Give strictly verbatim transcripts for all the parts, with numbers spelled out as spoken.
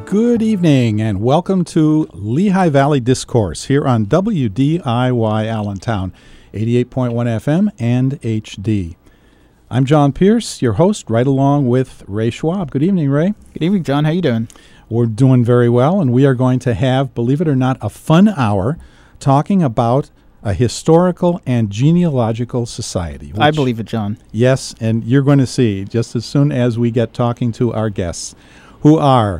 Good evening and welcome to Lehigh Valley Discourse here on W D I Y Allentown, eighty-eight point one F M and H D. I'm John Pierce, your host, right along with Ray Schwab. Good evening, Ray. Good evening, John. How you doing? We're doing very well, and we are going to have, believe it or not, a fun hour talking about a historical and genealogical society. I believe it, John. Yes, and you're going to see just as soon as we get talking to our guests, who are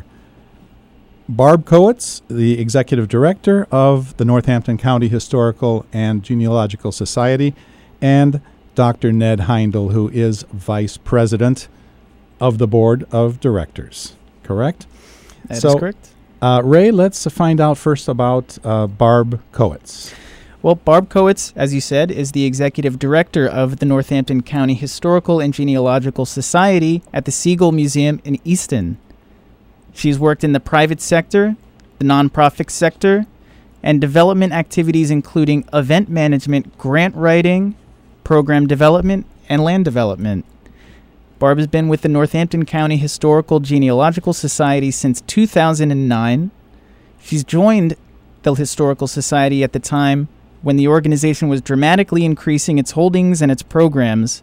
Barb Kowitz, the Executive Director of the Northampton County Historical and Genealogical Society, and Doctor Ned Heindel, who is Vice President of the Board of Directors. Correct? That so, is correct. Uh, Ray, let's find out first about uh, Barb Kowitz. Well, Barb Kowitz, as you said, is the Executive Director of the Northampton County Historical and Genealogical Society at the Siegel Museum in Easton. She's worked in the private sector, the nonprofit sector, and development activities including event management, grant writing, program development, and land development. Barb has been with the Northampton County Historical Genealogical Society since two thousand nine. She's joined the Historical Society at the time when the organization was dramatically increasing its holdings and its programs,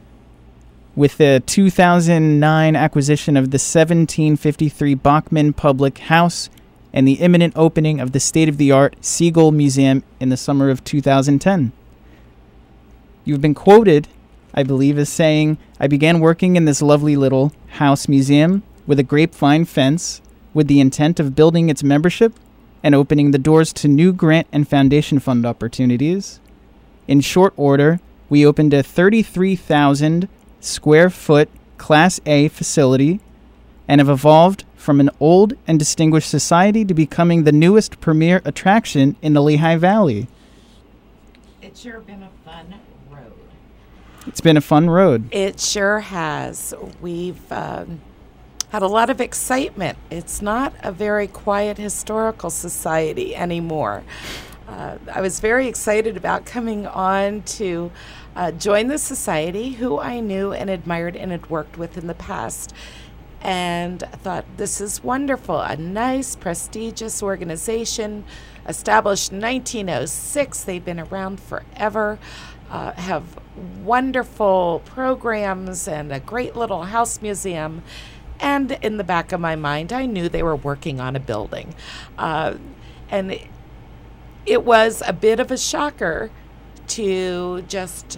with the two thousand nine acquisition of the seventeen fifty-three Bachman Public House and the imminent opening of the state-of-the-art Siegel Museum in the summer of two thousand ten. You've been quoted, I believe, as saying, "I began working in this lovely little house museum with a grapevine fence with the intent of building its membership and opening the doors to new grant and foundation fund opportunities. In short order, we opened a thirty-three thousand square foot Class A facility and have evolved from an old and distinguished society to becoming the newest premier attraction in the Lehigh Valley." It's sure been a fun road. It's been a fun road. It sure has. We've um, had a lot of excitement. It's not a very quiet historical society anymore. Uh, I was very excited about coming on to uh, join the society, who I knew and admired and had worked with in the past. And I thought, this is wonderful. A nice, prestigious organization, established in nineteen oh six. They've been around forever, uh, have wonderful programs and a great little house museum. And in the back of my mind, I knew they were working on a building. Uh, and it, it was a bit of a shocker to just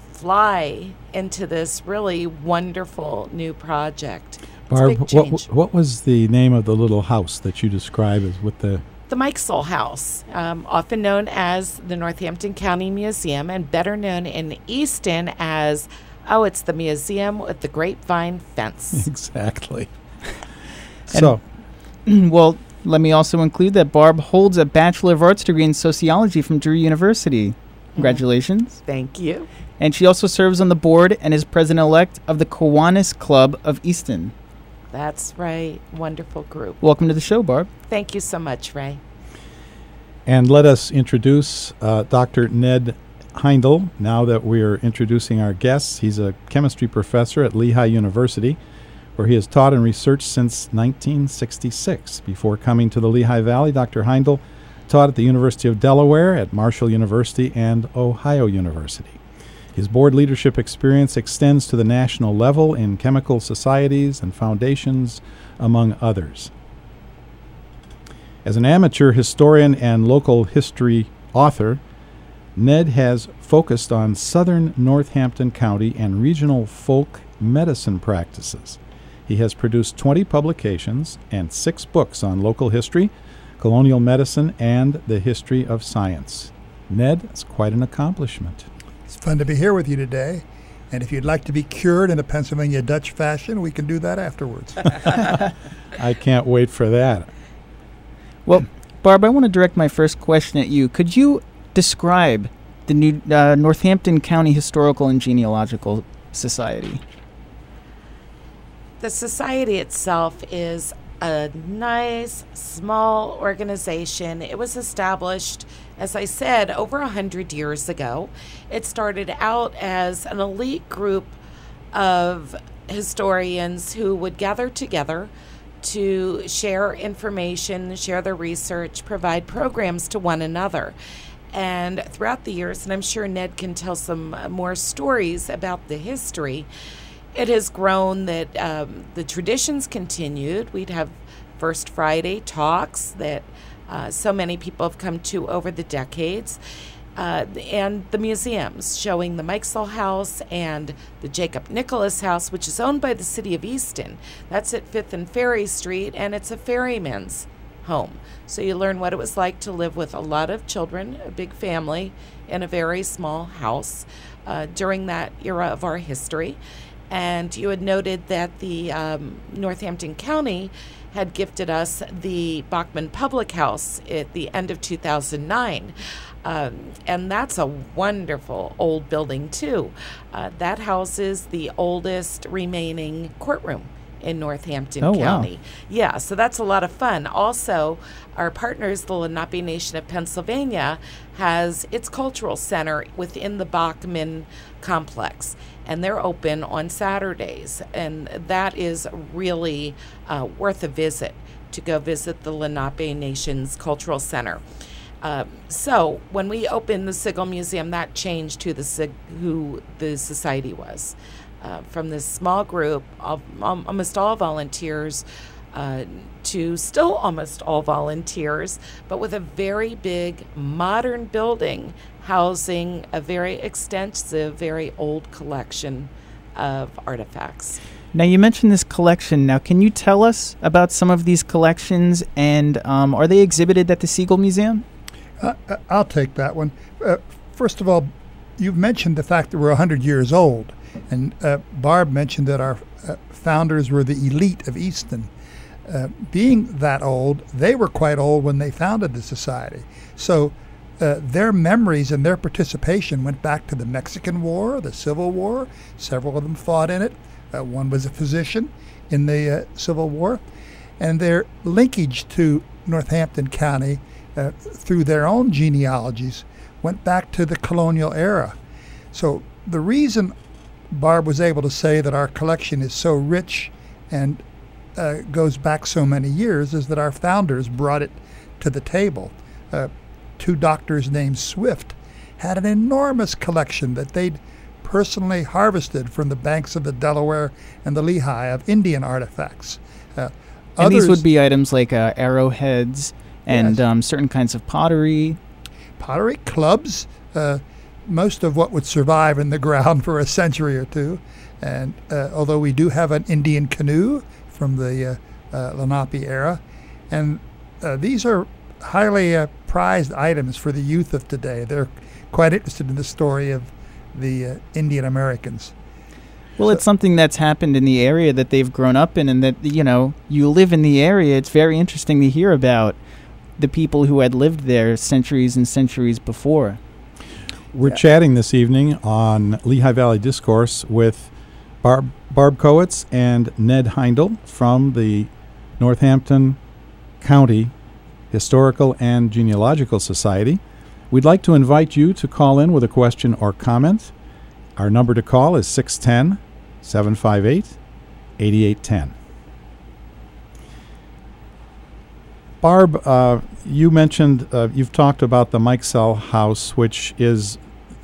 fly into this really wonderful new project. Barb, what, what was the name of the little house that you describe as with the... The Mikesell House, um, often known as the Northampton County Museum and better known in Easton as, oh, it's the museum with the grapevine fence. Exactly. So, well, let me also include that Barb holds a Bachelor of Arts degree in Sociology from Drew University. Congratulations. Thank you. And she also serves on the board and is president-elect of the Kiwanis Club of Easton. That's right. Wonderful group. Welcome to the show, Barb. Thank you so much, Ray. And let us introduce uh, Doctor Ned Heindel. Now that we're introducing our guests, he's a chemistry professor at Lehigh University, where he has taught and researched since nineteen sixty-six. Before coming to the Lehigh Valley, Doctor Heindel taught at the University of Delaware, at Marshall University, and Ohio University. His board leadership experience extends to the national level in chemical societies and foundations, among others. As an amateur historian and local history author, Ned has focused on southern Northampton County and regional folk medicine practices. He has produced twenty publications and six books on local history, colonial medicine, and the history of science. Ned, it's quite an accomplishment. It's fun to be here with you today. And if you'd like to be cured in a Pennsylvania Dutch fashion, we can do that afterwards. I can't wait for that. Well, Barb, I want to direct my first question at you. Could you describe the new uh, Northampton County Historical and Genealogical Society? The society itself is a nice, small organization. It was established, as I said, over a hundred years ago. It started out as an elite group of historians who would gather together to share information, share their research, provide programs to one another. And throughout the years, and I'm sure Ned can tell some uh, more stories about the history, it has grown that um, the traditions continued. We'd have First Friday talks that uh, so many people have come to over the decades. Uh, and the museums showing the Mikesell House and the Jacob Nicholas House, which is owned by the city of Easton. That's at fifth and Ferry Street, and it's a ferryman's home. So you learn what it was like to live with a lot of children, a big family, in a very small house uh, during that era of our history. And you had noted that the um, Northampton County had gifted us the Bachman Public House at the end of two thousand nine. Um, and that's a wonderful old building, too. Uh, that houses the oldest remaining courtroom in Northampton Oh, County. wow. Yeah, so that's a lot of fun. Also, our partners, the Lenape Nation of Pennsylvania, has its cultural center within the Bachman complex, and they're open on Saturdays, and that is really uh, worth a visit, to go visit the Lenape Nation's cultural center. Uh, so when we opened the Sigel Museum, that changed who the Sig- who the society was. Uh, from this small group of um, almost all volunteers uh, to still almost all volunteers, but with a very big modern building housing a very extensive, very old collection of artifacts. Now, you mentioned this collection. Now, can you tell us about some of these collections, and um, are they exhibited at the Sigel Museum? Uh, uh, I'll take that one. Uh, first of all, you've mentioned the fact that we're one hundred years old. And uh, Barb mentioned that our uh, founders were the elite of Easton. Uh, being that old, they were quite old when they founded the society. So uh, their memories and their participation went back to the Mexican War, the Civil War. Several of them fought in it. Uh, one was a physician in the uh, Civil War. And their linkage to Northampton County uh, through their own genealogies went back to the colonial era. So the reason Barb was able to say that our collection is so rich and uh, goes back so many years is that our founders brought it to the table. Uh, two doctors named Swift had an enormous collection that they'd personally harvested from the banks of the Delaware and the Lehigh of Indian artifacts. Uh, And others, these would be items like uh, arrowheads and Yes. um, certain kinds of pottery. pottery, clubs, uh, most of what would survive in the ground for a century or two. And uh, although we do have an Indian canoe from the uh, uh, Lenape era, and uh, these are highly uh, prized items for the youth of today. They're quite interested in the story of the uh, Indian Americans. Well, So- it's something that's happened in the area that they've grown up in, and that, you know, you live in the area. It's very interesting to hear about the people who had lived there centuries and centuries before. We're Yeah. chatting this evening on Lehigh Valley Discourse with Barb, Barb Kowitz and Ned Heindel from the Northampton County Historical and Genealogical Society. We'd like to invite you to call in with a question or comment. Our number to call is six one zero, seven five eight, eight eight one zero. Barb, uh, you mentioned, uh, you've talked about the Mikesell House, which is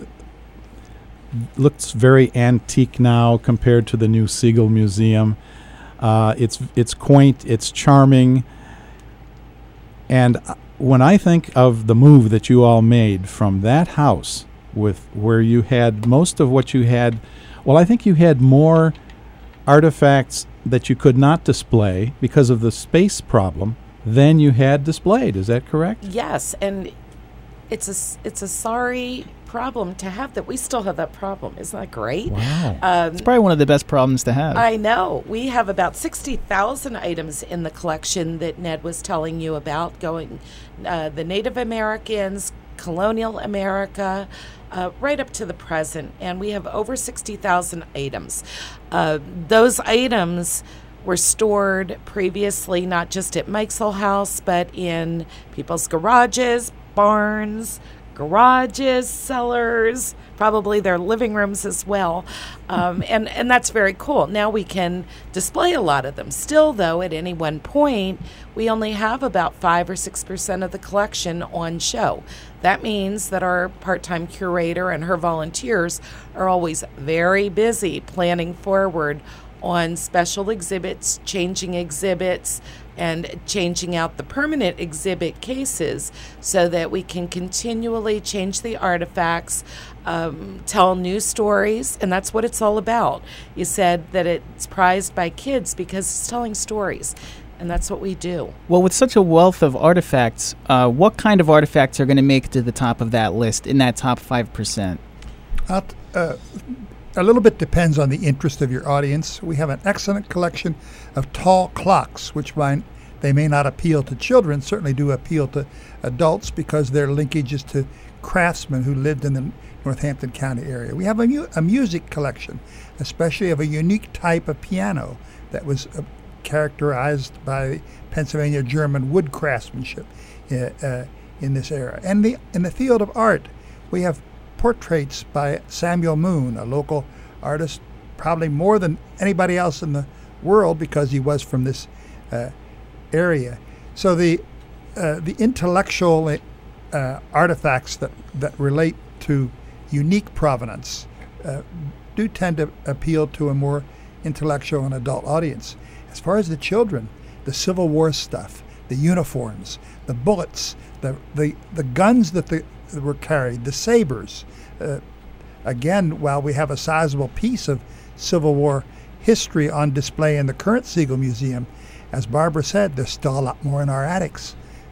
looks very antique now compared to the new Sigel Museum. Uh, it's it's quaint, it's charming, and uh, when I think of the move that you all made from that house, with where you had most of what you had, well, I think you had more artifacts that you could not display because of the space problem than you had displayed. Is that correct? Yes, and it's a s- it's a sorry problem to have that we still have that problem. Isn't that great? Wow. Um, It's probably one of the best problems to have. I know. We have about sixty thousand items in the collection that Ned was telling you about, going uh, the Native Americans, colonial America, uh, right up to the present. And we have over sixty thousand items. Uh, those items were stored previously not just at Mikesell House, but in people's garages, barns, garages, cellars, probably their living rooms as well. Um, and, and that's very cool. Now we can display a lot of them. Still, though, at any one point, we only have about five or six percent of the collection on show. That means that our part-time curator and her volunteers are always very busy planning forward on special exhibits, changing exhibits, and changing out the permanent exhibit cases so that we can continually change the artifacts, um, tell new stories, and that's what it's all about. You said that it's prized by kids because it's telling stories, and that's what we do. Well, with such a wealth of artifacts, uh, what kind of artifacts are going to make it to the top of that list, in that top five percent? I'll t- uh, a little bit depends on the interest of your audience. We have an excellent collection of tall clocks, which might, they may not appeal to children, certainly do appeal to adults because their linkage is to craftsmen who lived in the Northampton County area. We have a, mu- a music collection, especially of a unique type of piano that was uh, characterized by Pennsylvania German wood craftsmanship uh, uh, in this era. And the, in the field of art, we have portraits by Samuel Moon, a local artist, probably more than anybody else in the world because he was from this uh, area. So the uh, the intellectual uh, artifacts that, that relate to unique provenance uh, do tend to appeal to a more intellectual and adult audience. As far as the children, the Civil War stuff, the uniforms, the bullets, the the, the guns that the that were carried, the sabers. Uh, again, while we have a sizable piece of Civil War history on display in the current Siegel Museum, as Barbara said, there's still a lot more in our attics.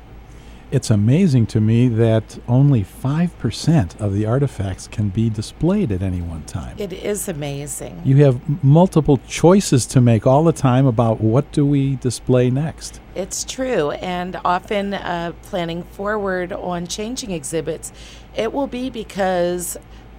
It's amazing to me that only five percent of the artifacts can be displayed at any one time. It is amazing. You have m- multiple choices to make all the time about what do we display next. It's true, and often uh, planning forward on changing exhibits, it will be because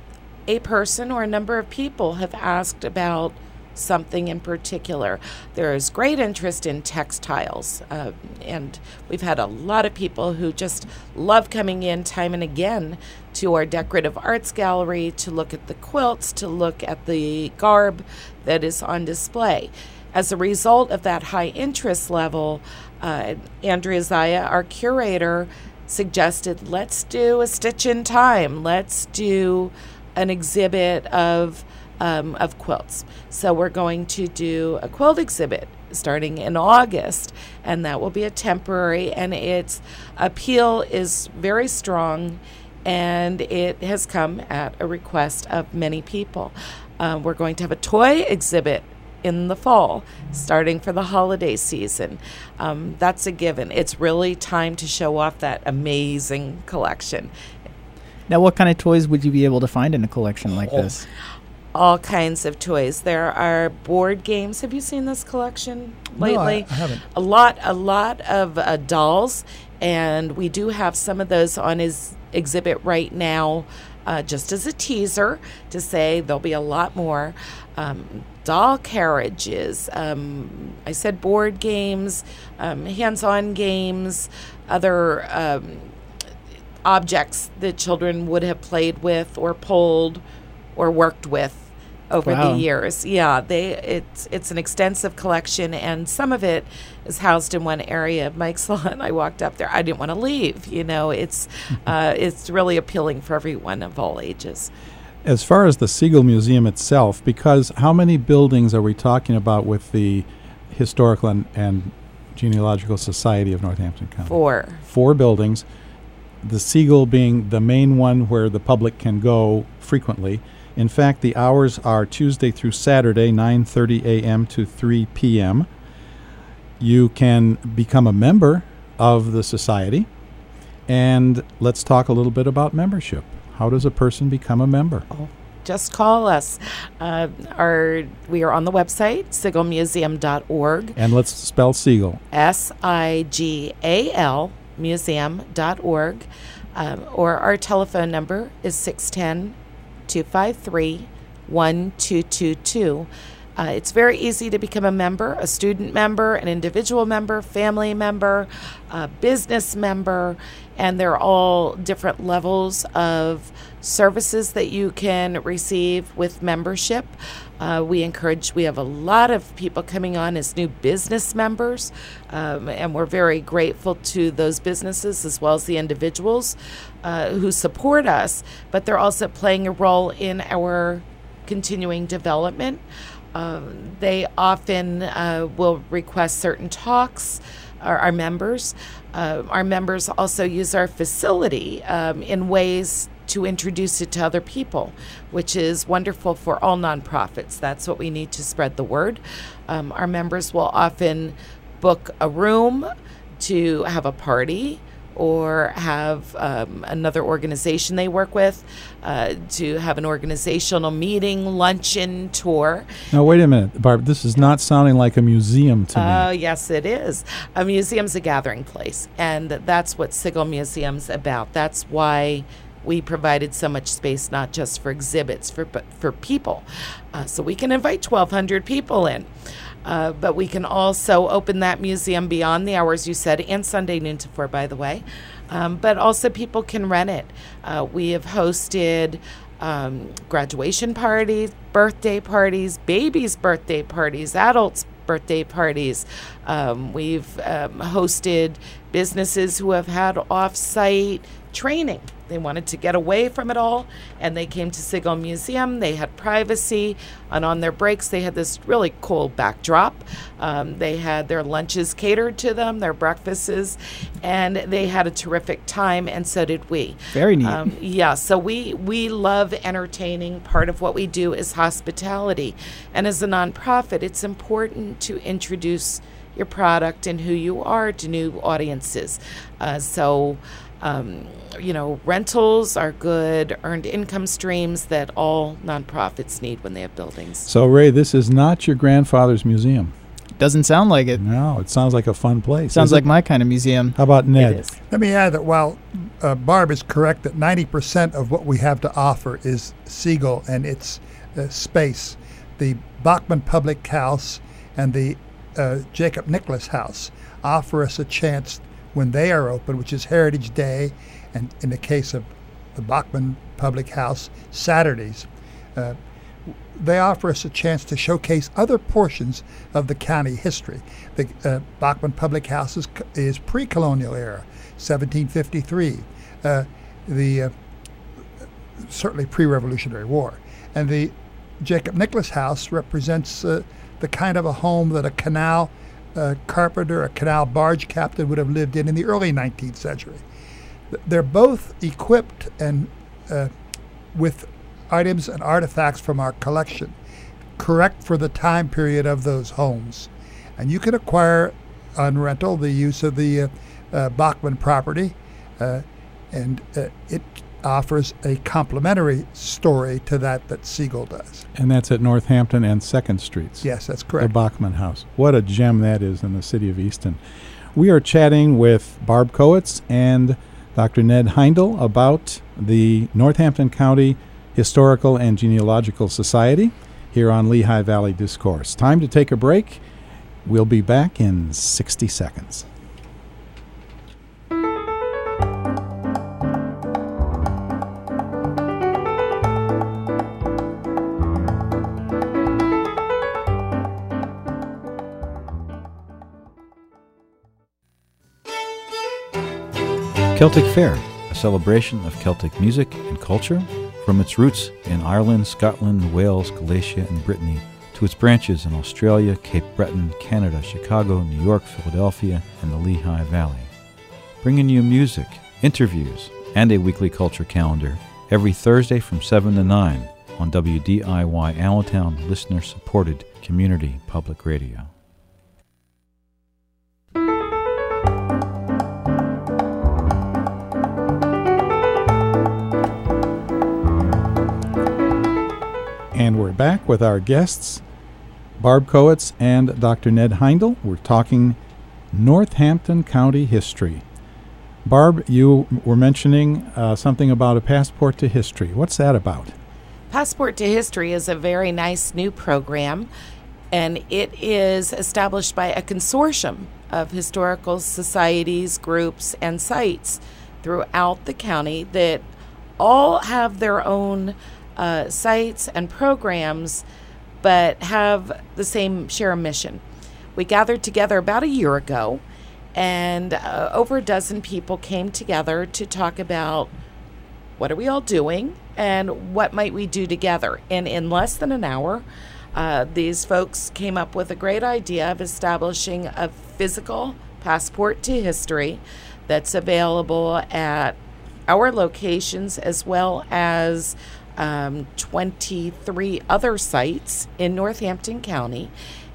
a person or a number of people have asked about something in particular. There is great interest in textiles, uh, and we've had a lot of people who just love coming in time and again to our decorative arts gallery to look at the quilts, to look at the garb that is on display. As a result of that high interest level, uh, Andrea Zaya, our curator, suggested let's do a stitch in time. Let's do an exhibit of um, of quilts. So we're going to do a quilt exhibit starting in August, and that will be a temporary, and its appeal is very strong, and it has come at a request of many people. Uh, we're going to have a toy exhibit in the fall, starting for the holiday season. Um, that's a given. It's really time to show off that amazing collection. Now, what kind of toys would you be able to find in a collection like Oh, this? All kinds of toys. There are board games. Have you seen this collection lately? No, I, I haven't. A lot, a lot of uh, dolls, and we do have some of those on his exhibit right now, uh, just as a teaser to say there'll be a lot more. Um, doll carriages, um, I said board games, um, hands-on games, other um, objects that children would have played with or pulled or worked with over Wow. the years. Yeah, they it's it's an extensive collection, and some of it is housed in one area. Mike Salon, I walked up there, I didn't want to leave. You know, it's uh, it's really appealing for everyone of all ages. As far as the Siegel Museum itself, because how many buildings are we talking about with the Historical and, and Genealogical Society of Northampton County? Four. Four buildings. The Siegel being the main one where the public can go frequently. In fact, the hours are Tuesday through Saturday, nine thirty a.m. to three p.m. You can become a member of the society. And let's talk a little bit about membership. How does a person become a member? Oh, just call us. Uh, our we are on the website, siegel museum dot org. And let's spell Siegel. S I G A L museum dot org. Um, or our telephone number is six one zero, two five three, one two two two. Uh, it's very easy to become a member, a student member, an individual member, family member, a business member, and they're all different levels of services that you can receive with membership. Uh, we encourage, we have a lot of people coming on as new business members, um, and we're very grateful to those businesses as well as the individuals uh, who support us, but they're also playing a role in our continuing development. Um, they often uh, will request certain talks, our, our members. Uh, our members also use our facility um, in ways to introduce it to other people, which is wonderful for all nonprofits. That's what we need to spread the word. Um, our members will often book a room to have a party or have um, another organization they work with uh, to have an organizational meeting, luncheon, tour. Now, wait a minute, Barb. This is not sounding like a museum to me. Oh, uh, yes, it is. A museum's a gathering place, and that's what Sigel Museum's about. That's why we provided so much space, not just for exhibits, for but for people. Uh, so we can invite twelve hundred people in. Uh, but we can also open that museum beyond the hours you said, and Sunday noon to four, by the way. Um, but also people can rent it. Uh, we have hosted um, graduation parties, birthday parties, babies' birthday parties, adults' birthday parties. Um, we've um, hosted businesses who have had off-site training. They wanted to get away from it all, and they came to Sigel Museum. They had privacy, and on their breaks, they had this really cool backdrop. Um, they had their lunches catered to them, their breakfasts, and they had a terrific time, and so did we. Very neat. Um, yeah, so we, we love entertaining. Part of what we do is hospitality, and as a nonprofit, it's important to introduce your product and who you are to new audiences. Uh, so... Um, you know, rentals are good, earned income streams that all nonprofits need when they have buildings. So, Ray, this is not your grandfather's museum. Doesn't sound like it. No, it sounds like a fun place. Sounds Is like it? my kind of museum. How about Ned? It is. Let me add that while uh, Barb is correct that ninety percent of what we have to offer is Sigel and its uh, space, the Bachman Public House and the uh, Jacob Nicholas House offer us a chance when they are open, which is Heritage Day, and in the case of the Bachman Public House, Saturdays. Uh, they offer us a chance to showcase other portions of the county history. The uh, Bachman Public House is, is pre-colonial era, seventeen fifty-three, uh, the uh, certainly pre-Revolutionary War. And the Jacob Nicholas House represents uh, the kind of a home that a canal uh, carpenter, a canal barge captain would have lived in in the early nineteenth century. They're both equipped and uh, with items and artifacts from our collection, correct for the time period of those homes. And you can acquire on rental the use of the uh, uh, Bachman property, uh, and uh, it offers a complementary story to that that Sigel does. And that's at Northampton and second Streets. Yes, that's The correct. Bachman House. What a gem that is in the city of Easton. We are chatting with Barb Kowitz and Doctor Ned Heindel about the Northampton County Historical and Genealogical Society here on Lehigh Valley Discourse. Time to take a break. We'll be back in sixty seconds. Celtic Fair, a celebration of Celtic music and culture, from its roots in Ireland, Scotland, Wales, Galicia, and Brittany, to its branches in Australia, Cape Breton, Canada, Chicago, New York, Philadelphia, and the Lehigh Valley. Bringing you music, interviews, and a weekly culture calendar every Thursday from seven to nine on W D I Y Allentown, listener-supported community public radio. And we're back with our guests, Barb Kowitz and Doctor Ned Heindel. We're talking Northampton County history. Barb, you were mentioning uh, something about a passport to history. What's that about? Passport to History is a very nice new program. And it is established by a consortium of historical societies, groups, and sites throughout the county that all have their own uh, sites and programs, but have the same share of mission. We gathered together about a year ago, and uh, over a dozen people came together to talk about what are we all doing and what might we do together. And in less than an hour, uh, these folks came up with a great idea of establishing a physical passport to history that's available at our locations as well as um, twenty-three other sites in Northampton County.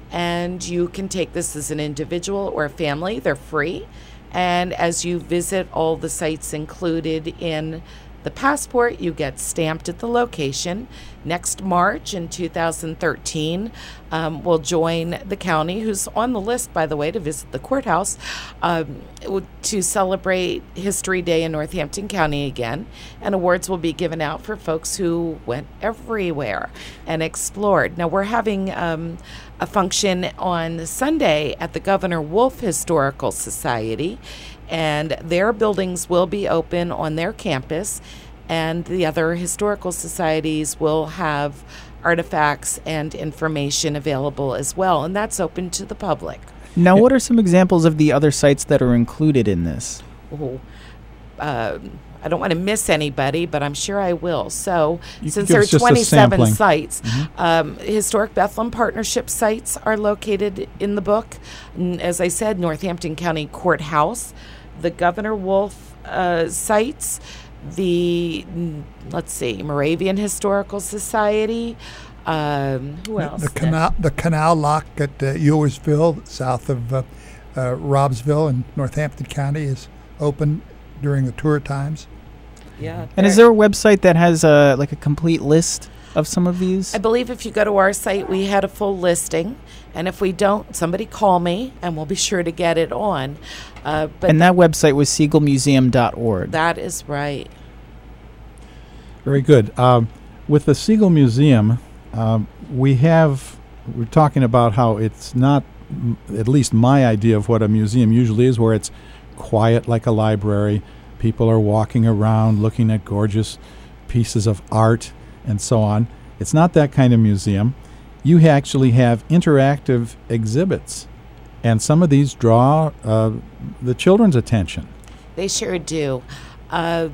And you can take this as an individual or a family. They're free. And as you visit all the sites included in the passport, you get stamped at the location. Next March in two thousand thirteen, um, we'll join the county, who's on the list, by the way, to visit the courthouse, um, to celebrate History Day in Northampton County again. And awards will be given out for folks who went everywhere and explored. Now, we're having um, a function on Sunday at the Governor Wolf Historical Society, and their buildings will be open on their campus, and the other historical societies will have artifacts and information available as well, and that's open to the public. Now, what are some examples of the other sites that are included in this? Oh, uh, I don't want to miss anybody, but I'm sure I will. So, You since can there are give us just a twenty-seven sampling. sites, Mhm. um, Historic Bethlehem Partnership sites are located in the book. N- As I said, Northampton County Courthouse, the Governor Wolf uh, sites, the, mm, let's see, Moravian Historical Society. Um, who The- else? The canal, the canal lock at uh, Ewersville, south of uh, uh, Robsville in Northampton County, is open during the tour times. Yeah. And is there a website that has uh, like a complete list of some of these? I believe if you go to our site, we had a full listing. And if we don't, somebody call me and we'll be sure to get it on. Uh, but And that website was siegel museum dot org. that is right. Very good. Um, with the Siegel Museum, um, we have, we're talking about how it's not, m- at least my idea of what a museum usually is, where it's quiet like a library. People are walking around looking at gorgeous pieces of art and so on. It's not that kind of museum. You actually have interactive exhibits, and some of these draw uh, the children's attention. They sure do. Uh,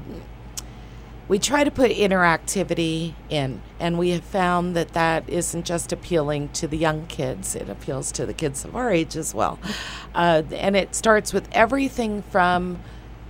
we try to put interactivity in, and we have found that that isn't just appealing to the young kids, it appeals to the kids of our age as well. Uh, and it starts with everything from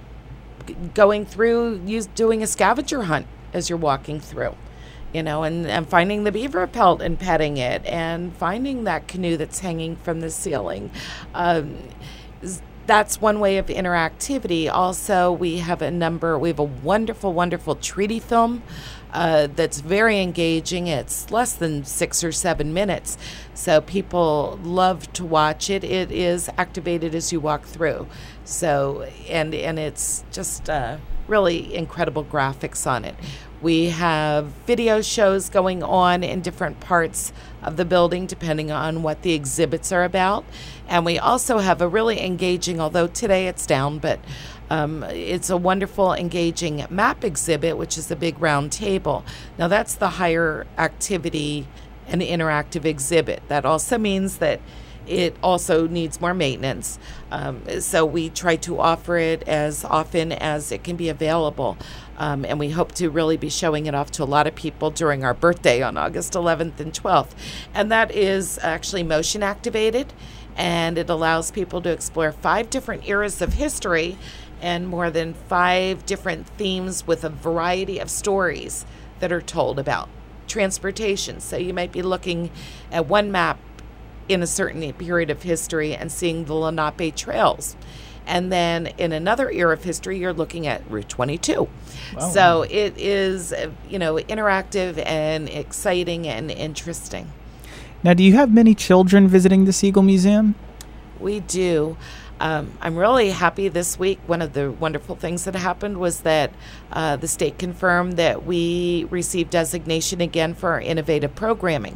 g- going through, you doing a scavenger hunt as you're walking through. You know, and, and finding the beaver pelt and petting it, and finding that canoe that's hanging from the ceiling. Um, s- that's one way of interactivity. Also, we have a number, we have a wonderful, wonderful treaty film uh, that's very engaging. It's less than six or seven minutes, so people love to watch it. It is activated as you walk through. So, and, and it's just uh, really incredible graphics on it. We have video shows going on in different parts of the building depending on what the exhibits are about. And we also have a really engaging, although today it's down, but um, it's a wonderful engaging map exhibit, which is a big round table. Now that's the higher activity and interactive exhibit. That also means that it also needs more maintenance. Um, so we try to offer it as often as it can be available. Um, and we hope to really be showing it off to a lot of people during our birthday on August eleventh and twelfth. And that is actually motion activated, and it allows people to explore five different eras of history and more than five different themes with a variety of stories that are told about transportation. So you might be looking at one map in a certain period of history and seeing the Lenape trails. And then in another era of history, you're looking at Route twenty-two. Wow. So it is, uh, you know, interactive and exciting and interesting. Now, do you have many children visiting the Siegel Museum? We do. Um, I'm really happy this week. One of the wonderful things that happened was that uh, the state confirmed that we received designation again for our innovative programming.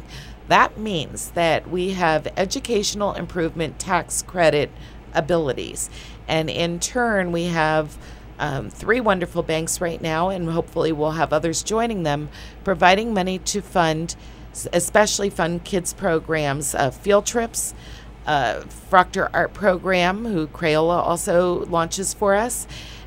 That means that we have educational improvement tax credit abilities. And in turn, we have um, three wonderful banks right now, and hopefully we'll have others joining them, providing money to fund, especially fund kids programs, uh, field trips, uh, Proctor Art Program, who Crayola also launches for us,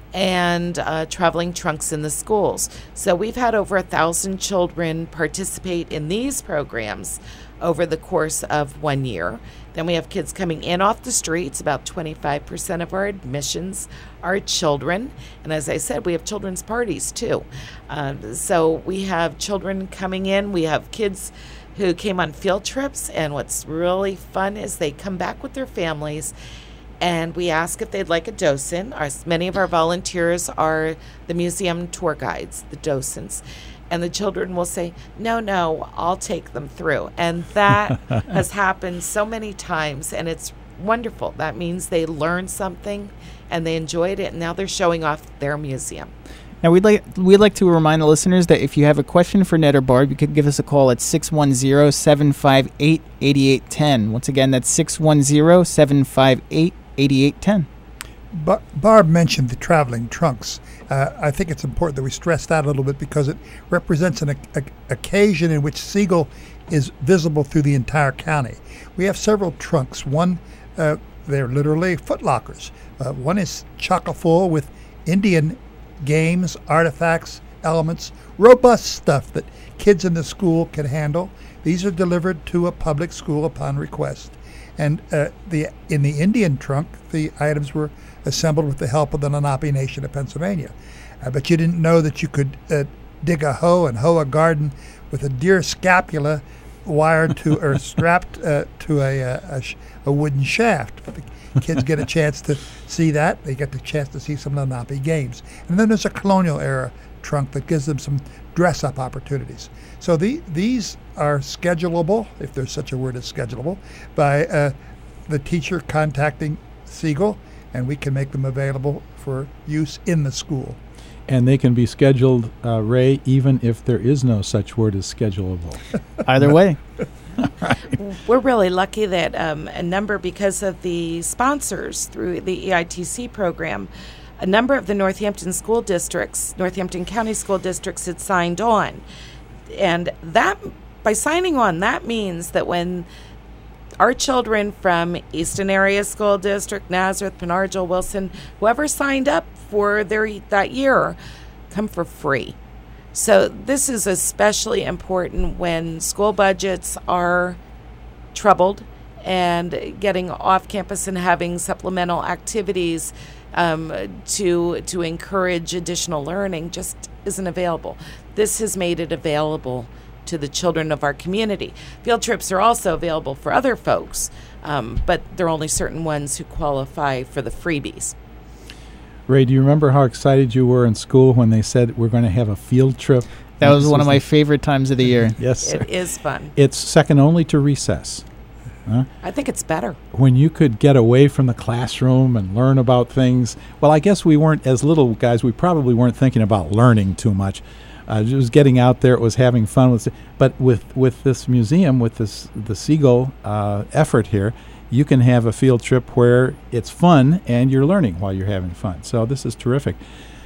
and uh, traveling trunks in the schools. So we've had over a thousand children participate in these programs over the course of one year. Then we have kids coming in off the streets. About twenty-five percent of our admissions are children. And as I said, we have children's parties too. Um, so we have children coming in. We have kids who came on field trips. And what's really fun is they come back with their families, and we ask if they'd like a docent. Our, many of our volunteers are the museum tour guides, the docents. And the children will say, no, no, I'll take them through. And that has happened so many times, and it's wonderful. That means they learned something and they enjoyed it, and now they're showing off their museum. Now, we'd like we'd like to remind the listeners that if you have a question for Ned or Barb, you could give us a call at six one zero, seven five eight, eight eight one zero. Once again, that's six one zero, seven five eight, eight eight one zero. Bar- Barb mentioned the traveling trunks. Uh, I think it's important that we stress that a little bit because it represents an a- occasion in which Siegel is visible through the entire county. We have several trunks. One, uh, they're literally footlockers. Uh, one is chock-a-full with Indian games, artifacts, elements, robust stuff that kids in the school can handle. These are delivered to a public school upon request. And uh, the in the Indian trunk, the items were assembled with the help of the Lenape Nation of Pennsylvania. Uh, but you didn't know that you could uh, dig a hoe and hoe a garden with a deer scapula wired to or strapped uh, to a, a, a, sh- a wooden shaft. But the kids get a chance to see that. They get the chance to see some Lenape games. And then there's a colonial era trunk that gives them some dress-up opportunities. So the, these are schedulable, if there's such a word as schedulable, by uh, the teacher contacting Siegel, and we can make them available for use in the school. And they can be scheduled, uh, Ray, even if there is no such word as schedulable. Either way. We're really lucky that um, a number, because of the sponsors through the E I T C program, a number of the Northampton school districts, Northampton County school districts had signed on. And that, by signing on, that means that when our children from Easton Area School District, Nazareth, Penargil, Wilson, whoever signed up for their that year, come for free. So this is especially important when school budgets are troubled, and getting off campus and having supplemental activities um, to to encourage additional learning just isn't available. This has made it available to the children of our community. Field trips are also available for other folks, um, but there are only certain ones who qualify for the freebies. Ray, do you remember how excited you were in school when they said we're going to have a field trip? That was This one of was my the- favorite times of the year. Yes, sir. It is fun. It's second only to recess. Huh? I think it's better. When you could get away from the classroom and learn about things. Well, I guess we weren't, as little guys, we probably weren't thinking about learning too much. Uh, it was getting out there. It was having fun with. But with with this museum, with this the Siegel uh, effort here, you can have a field trip where it's fun and you're learning while you're having fun. So this is terrific.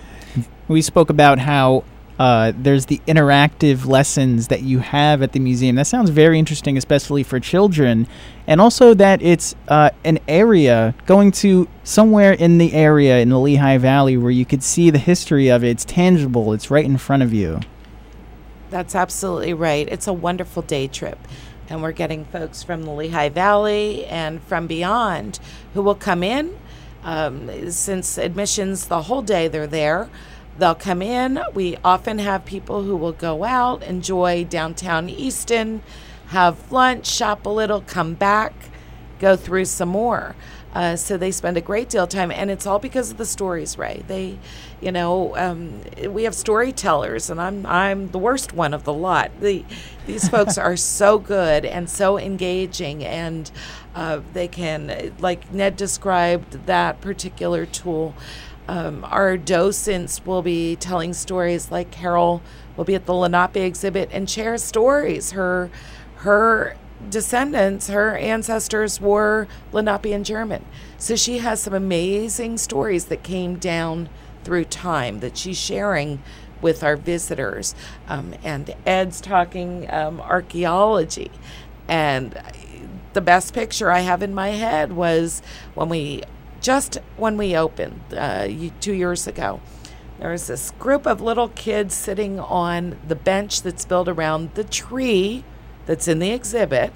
We spoke about how uh, there's the interactive lessons that you have at the museum. That sounds very interesting, especially for children. And also that it's uh, an area, going to somewhere in the area in the Lehigh Valley where you could see the history of it. It's tangible. It's right in front of you. That's absolutely right. It's a wonderful day trip. And we're getting folks from the Lehigh Valley and from beyond who will come in. Um, since admissions, the whole day they're there. They'll come in. We often have people who will go out, enjoy downtown Easton, have lunch, shop a little, come back, go through some more. Uh, so they spend a great deal of time, and it's all because of the stories, Ray. They, you know, um, we have storytellers, and I'm I'm the worst one of the lot. The, these folks are so good and so engaging, and uh, they can, like Ned described, that particular tool. Um, our docents will be telling stories, like Carol will be at the Lenape exhibit and share stories. Her her descendants, her ancestors were Lenapean German. So she has some amazing stories that came down through time that she's sharing with our visitors. Um, and Ed's talking um, archaeology. And the best picture I have in my head was when we, just when we opened uh, two years ago, there was this group of little kids sitting on the bench that's built around the tree that's in the exhibit.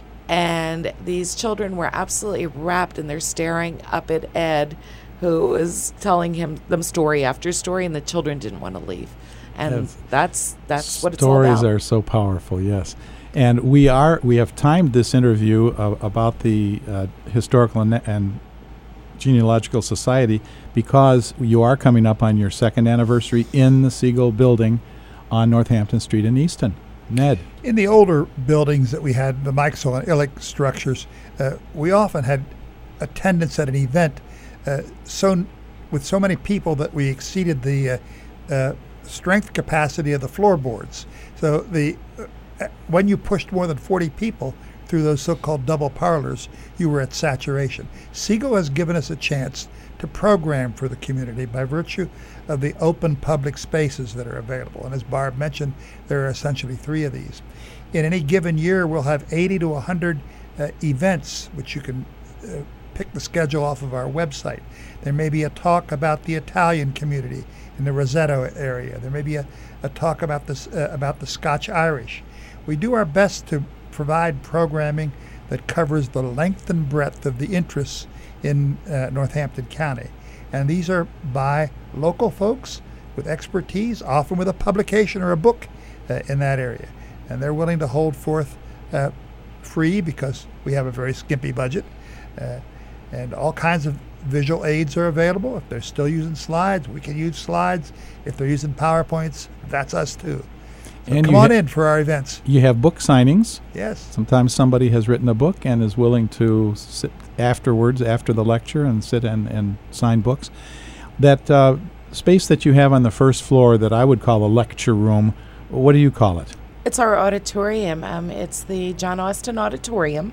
And these children were absolutely rapt, and they're staring up at Ed, who was telling him them story after story, and the children didn't want to leave. And Yes. that's that's what it's all about. Stories are so powerful, yes. And we are we have timed this interview uh, about the uh, Historical and, and Genealogical Society because you are coming up on your second anniversary in the Siegel building on Northampton Street in Easton. Ned. In the older buildings that we had, the Mikesell and Illick structures, uh, we often had attendance at an event uh, so with so many people that we exceeded the uh, uh, strength capacity of the floorboards. So the uh, when you pushed more than forty people through those so-called double parlors, you were at saturation. Siegel has given us a chance to program for the community by virtue of the open public spaces that are available. And as Barb mentioned, there are essentially three of these. In any given year, we'll have eighty to one hundred uh, events, which you can uh, pick the schedule off of our website. There may be a talk about the Italian community in the Roseto area. There may be a, a talk about, this, uh, about the Scotch-Irish. We do our best to provide programming that covers the length and breadth of the interests in uh, Northampton County. And these are by local folks with expertise, often with a publication or a book uh, in that area. And they're willing to hold forth uh, free because we have a very skimpy budget. Uh, and all kinds of visual aids are available. If they're still using slides, we can use slides. If they're using PowerPoints, that's us too. So And come you on ha- in for our events. You have book signings. Yes. Sometimes somebody has written a book and is willing to sit afterwards, after the lecture, and sit and, and sign books. That uh, space that you have on the first floor that I would call a lecture room, what do you call it? It's our auditorium. Um, it's the John Austin Auditorium,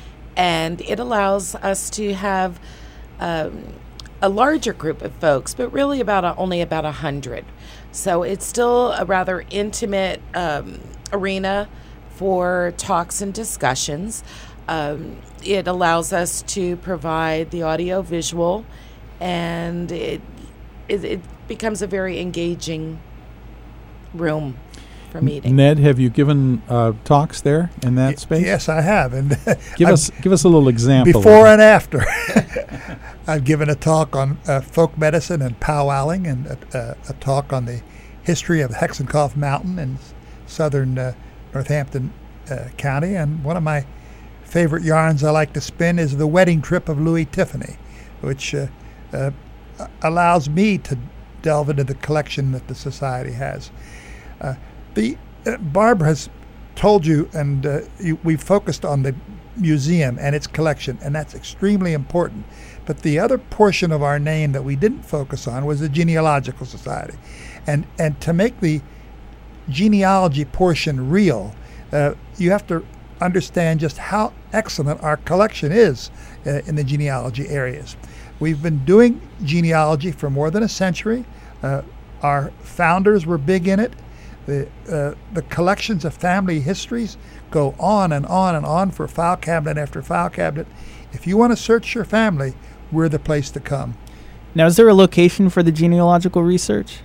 and it allows us to have um, a larger group of folks, but really about a, only about a hundred. So it's still a rather intimate um, arena for talks and discussions. Um, it allows us to provide the audio visual, and it, it it becomes a very engaging room for meetings. Ned, have you given uh, talks there in that Y- space? Yes, I have. And Give I've- us give us a little example. of before it. and after. I've given a talk on uh, folk medicine and powwowing, and a, a, a talk on the history of Hexenkopf Mountain in southern uh, Northampton uh, County. And one of my favorite yarns I like to spin is the wedding trip of Louis Tiffany, which uh, uh, allows me to delve into the collection that the Society has. Uh, the uh, Barb has told you, and uh, you, we focused on the museum and its collection, and that's extremely important. But the other portion of our name that we didn't focus on was the Genealogical Society. And and to make the genealogy portion real, uh, you have to understand just how excellent our collection is uh, in the genealogy areas. We've been doing genealogy for more than a century. Uh, our founders were big in it. The, uh, the collections of family histories go on and on and on for file cabinet after file cabinet. If you want to search your family, we're the place to come. Now, is there a location for the genealogical research?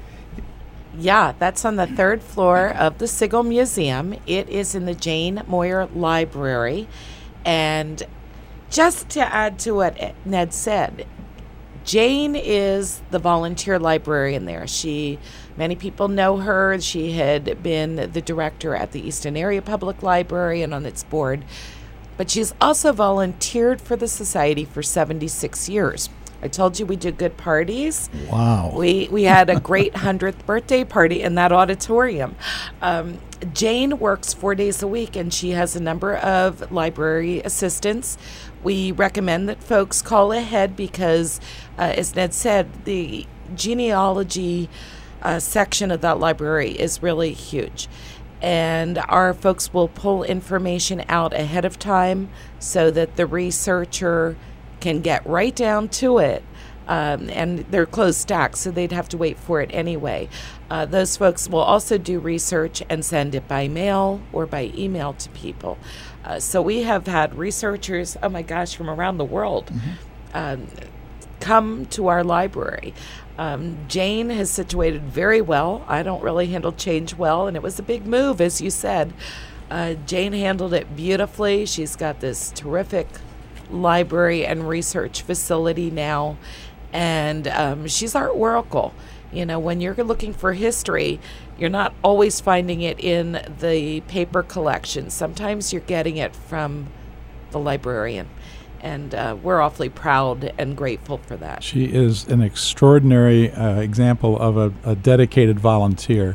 Yeah, that's on the third floor of the Siegel Museum. It is in the Jane Moyer Library. And just to add to what Ned said, Jane is the volunteer librarian there. She, many people know her. She had been the director at the Easton Area Public Library and on its board. But she's also volunteered for the Society for seventy-six years. I told you we did good parties. Wow. We we had a great hundredth birthday party in that auditorium. Um, Jane works four days a week, and she has a number of library assistants. We recommend that folks call ahead because, uh, as Ned said, the genealogy uh, section of that library is really huge. and our folks will pull information out ahead of time so that the researcher can get right down to it. Um, and they're closed stacks, so they'd have to wait for it anyway. Uh, those folks will also do research and send it by mail or by email to people. Uh, so we have had researchers, oh my gosh, from around the world mm-hmm. um, come to our library. Um, Jane has situated very well. I don't really handle change well, and it was a big move, as you said. Uh, Jane handled it beautifully. She's got this terrific library and research facility now, and um, she's our oracle. You know, when you're looking for history, you're not always finding it in the paper collection. Sometimes you're getting it from the librarian, and uh, we're awfully proud and grateful for that. She is an extraordinary uh, example of a, a dedicated volunteer,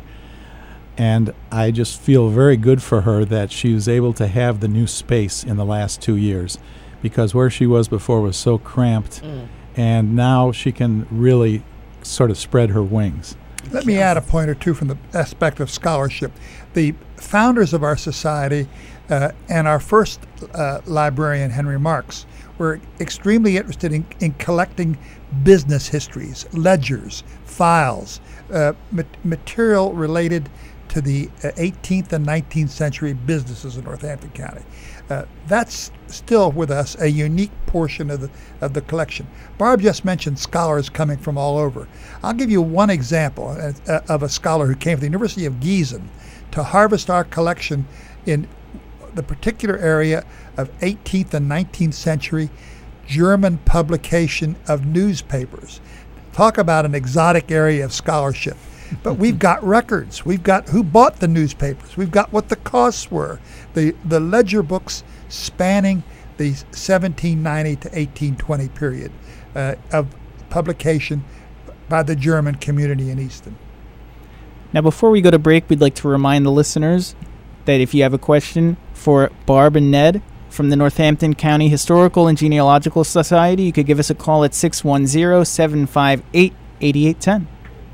and I just feel very good for her that she was able to have the new space in the last two years, because where she was before was so cramped, mm. and now she can really sort of spread her wings. Let me add a point or two from the aspect of scholarship. The founders of our society uh, and our first uh, librarian, Henry Marks, were extremely interested in, in collecting business histories, ledgers, files, uh, ma- material related to the uh, eighteenth and nineteenth century businesses in Northampton County. Uh, that's still with us a unique portion of the of the collection. Barb just mentioned scholars coming from all over. I'll give you one example uh, of a scholar who came from the University of Gießen to harvest our collection in the particular area of eighteenth and nineteenth century German publication of newspapers. Talk about an exotic area of scholarship. But we've got records. We've got who bought the newspapers. We've got what the costs were. The the ledger books spanning the seventeen ninety to eighteen twenty period uh, of publication by the German community in Easton. Now, before we go to break, we'd like to remind the listeners that if you have a question for Barb and Ned from the Northampton County Historical and Genealogical Society, you could give us a call at six one zero, seven five eight, eight eight one zero.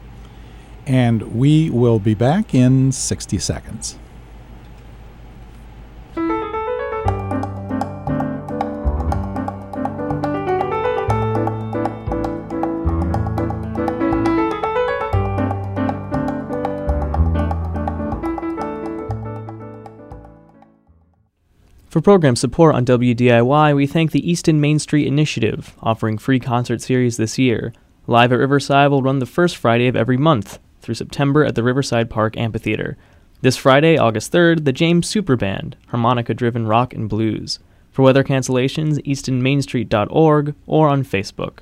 And we will be back in sixty seconds. For program support on W D I Y, we thank the Easton Main Street Initiative, offering free concert series this year. Live at Riverside will run the first Friday of every month through September at the Riverside Park Amphitheater. This Friday, August third, the James Super Band, harmonica-driven rock and blues. For weather cancellations, easton main street dot org or on Facebook.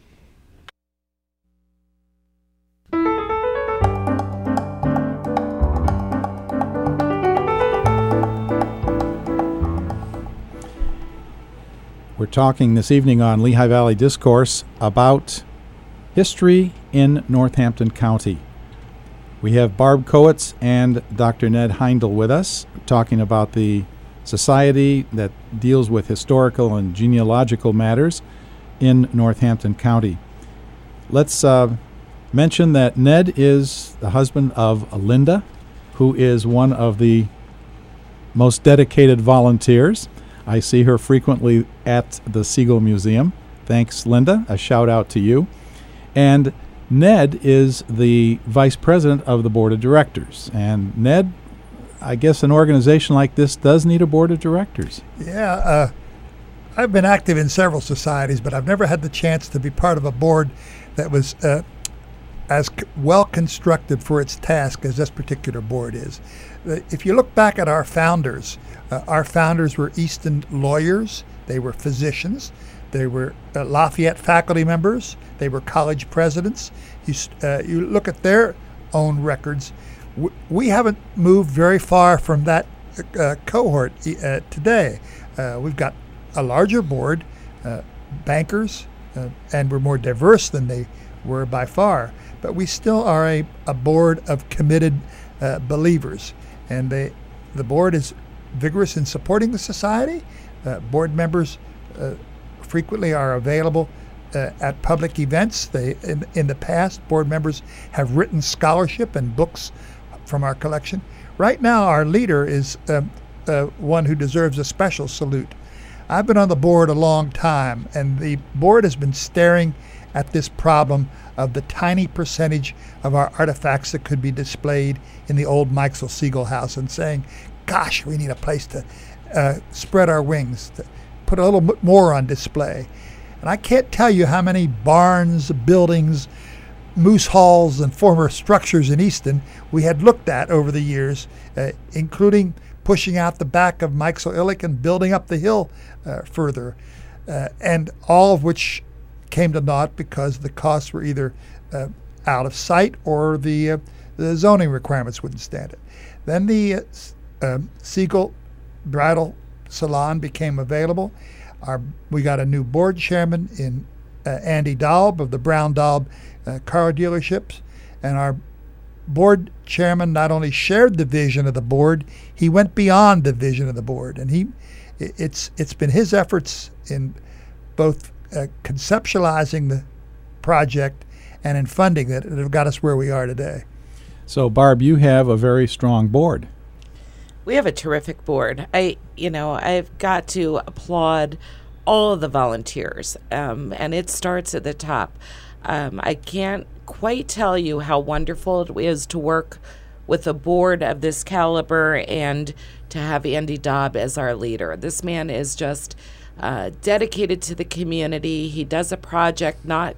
We're talking this evening on Lehigh Valley Discourse about history in Northampton County. We have Barb Kowitz and Doctor Ned Heindel with us, talking about the society that deals with historical and genealogical matters in Northampton County. Let's uh, mention that Ned is the husband of Linda, who is one of the most dedicated volunteers. I see her frequently at the Siegel Museum. Thanks, Linda. A shout out to you. And Ned is the vice president of the board of directors. And Ned, I guess an organization like this does need a board of directors. Yeah, uh, I've been active in several societies, but I've never had the chance to be part of a board that was uh, as c- well constructed for its task as this particular board is. Uh, if you look back at our founders, uh, our founders were Easton lawyers, they were physicians, they were uh, Lafayette faculty members, they were college presidents. You, uh, you look at their own records, w- we haven't moved very far from that uh, cohort uh, today. Uh, we've got a larger board, uh, bankers, uh, and we're more diverse than they were by far, but we still are a, a board of committed uh, believers. And they, the board is vigorous in supporting the society. Uh, board members uh, frequently are available uh, at public events. They, in, in the past, board members have written scholarship and books from our collection. right now our leader is um, uh, one who deserves a special salute. I've been on the board a long time, and the board has been staring at this problem of the tiny percentage of our artifacts that could be displayed in the old Mikesell Siegel house and saying, gosh, we need a place to uh, spread our wings, to put a little bit more on display. And I can't tell you how many barns, buildings, moose halls, and former structures in Easton we had looked at over the years, uh, including pushing out the back of Mikesell Illick and building up the hill uh, further, uh, and all of which came to naught because the costs were either uh, out of sight or the uh, the zoning requirements wouldn't stand it. Then the uh, uh, Siegel Bridal Salon became available. Our, we got a new board chairman in uh, Andy Daub of the Brown Daub uh, car dealerships, and our board chairman not only shared the vision of the board, he went beyond the vision of the board, and he it's it's been his efforts in both uh, conceptualizing the project and in funding that have got us where we are today. So, Barb, you have a very strong board. We have a terrific board. I, you know, I've got to applaud all of the volunteers, um, and it starts at the top. Um, I can't quite tell you how wonderful it is to work with a board of this caliber and to have Andy Daub as our leader. This man is just uh, dedicated to the community. He does a project not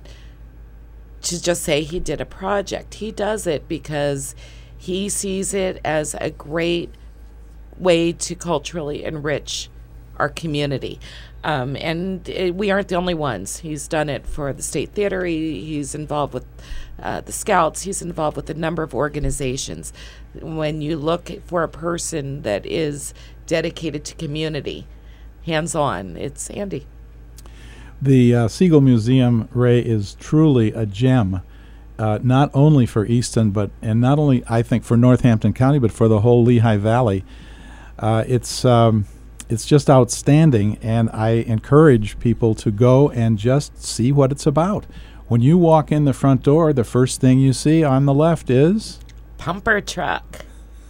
to just say he did a project. He does it because he sees it as a great way to culturally enrich our community. Um, and it, we aren't the only ones. He's done it for the State Theater. He, he's involved with uh, the Scouts. He's involved with a number of organizations. When you look for a person that is dedicated to community, hands-on, it's Andy. The uh, Siegel Museum, Ray, is truly a gem, uh, not only for Easton, but and not only, I think, for Northampton County, but for the whole Lehigh Valley. Uh, it's um, it's just outstanding, and I encourage people to go and just see what it's about. When you walk in the front door, the first thing you see on the left is Pumper truck.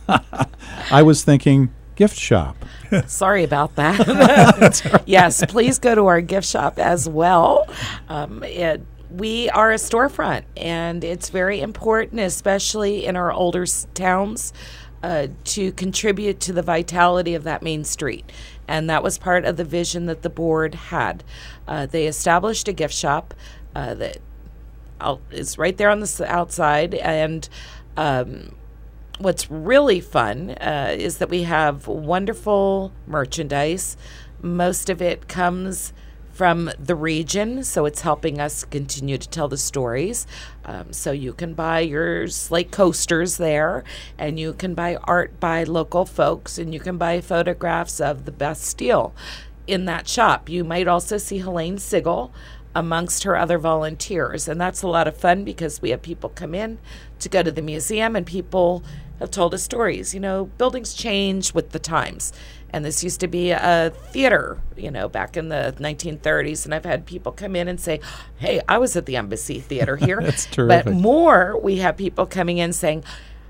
I was thinking gift shop. Sorry about that. Right. Yes, please go to our gift shop as well. Um, it, we are a storefront, and it's very important, especially in our older s- towns, uh, to contribute to the vitality of that main street. And that was part of the vision that the board had. Uh, they established a gift shop uh, that out, is right there on the s- outside, and um, what's really fun uh, is that we have wonderful merchandise. Most of it comes from the region, so it's helping us continue to tell the stories. Um, so you can buy your slate coasters there, and you can buy art by local folks, and you can buy photographs of the best steel in that shop. You might also see Helene Siegel amongst her other volunteers, and that's a lot of fun because we have people come in to go to the museum, and people have told us stories. You know, buildings change with the times, and this used to be a theater, you know, back in the nineteen thirties, and I've had people come in and say, hey, I was at the Embassy Theater here. That's terrific. But more, we have people coming in saying,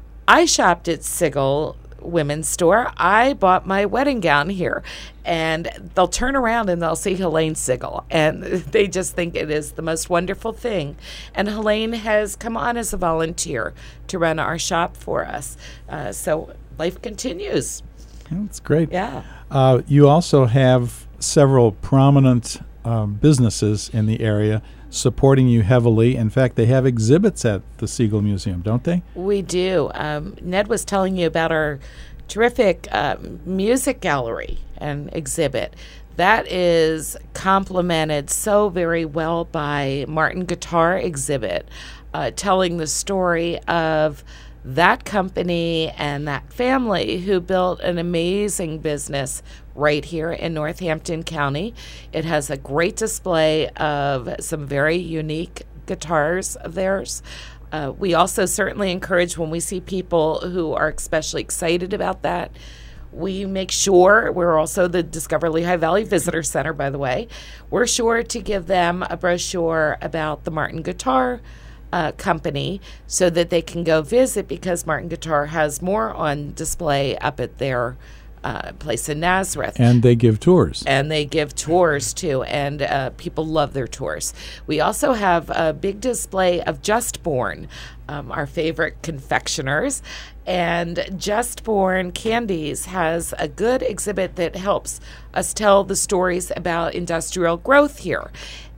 I shopped at Siegel Women's Store. I bought my wedding gown here. And they'll turn around and they'll see Helene Siegel, and they just think it is the most wonderful thing. And Helene has come on as a volunteer to run our shop for us. Uh, so life continues. That's great. Yeah. Uh, you also have several prominent um, businesses in the area supporting you heavily. In fact, they have exhibits at the Siegel Museum, don't they? We do. Um, Ned was telling you about our terrific uh, music gallery and exhibit. That is complemented so very well by Martin Guitar Exhibit, uh, telling the story of that company and that family who built an amazing business right here in Northampton County. It has a great display of some very unique guitars of theirs. Uh, we also certainly encourage when we see people who are especially excited about that, we make sure, we're also the Discover Lehigh Valley Visitor Center, by the way, we're sure to give them a brochure about the Martin guitar, uh, company so that they can go visit, because Martin Guitar has more on display up at their uh, place in Nazareth. And they give tours. And they give tours too, and uh, people love their tours. We also have a big display of Just Born, um, our favorite confectioners. And Just Born Candies has a good exhibit that helps us tell the stories about industrial growth here.